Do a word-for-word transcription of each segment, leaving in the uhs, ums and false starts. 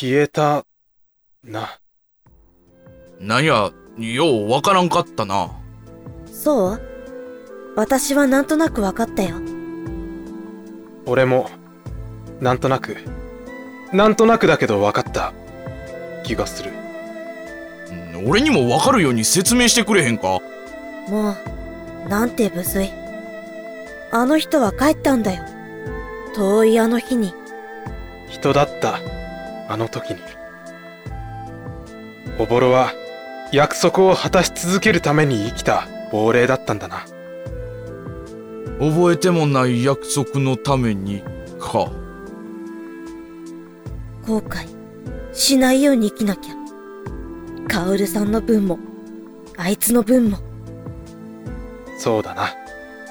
消えたな。 なんや、ようわからんかったな。 そう？私はなんとなくわかったよ。 俺もなんとなくなんとなくだけどわかった気がする。 俺にもわかるように説明してくれへんか。 もうなんて無粋。あの人は帰ったんだよ。遠いあの日に。 人だったあの時に。おぼろは約束を果たし続けるために生きた亡霊だったんだな。 覚えてもない約束のためにか。 後悔しないように生きなきゃ。カオルさんの分もあいつの分も。 そうだな。 あ、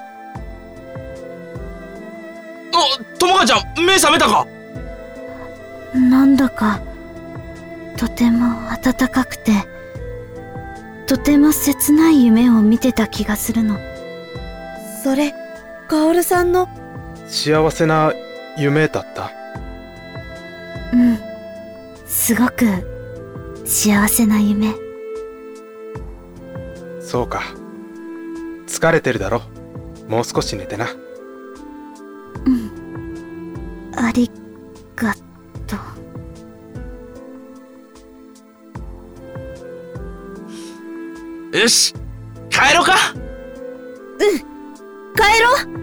ともかちゃん、目覚めたか。 なんだかとても暖かくてとても切ない夢を見てた気がするの。 それカオルさんの。 幸せな夢だった。 うん、すごく幸せな夢。 そうか。疲れてるだろ。もう少し寝てな。 うん、ありがとう。よし、帰ろうか。 うん、帰ろう。